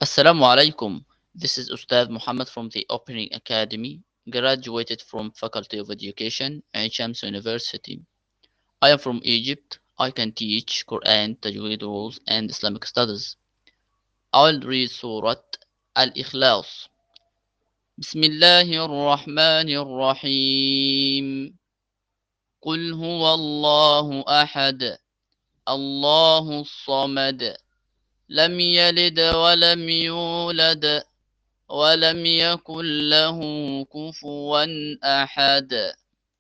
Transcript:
Assalamu alaikum. This is Ustad Muhammad from the Opening Academy, graduated from Faculty of Education, Ain Shams University. I am from Egypt. I can teach Quran, Tajweed rules, and Islamic studies. I'll read Surah Al-Ikhlas. بسم الله الرحمن الرحيم. قل هو الله أحد الله الصمد لم يلد ولم يولد ولم يكن له كفوا أحد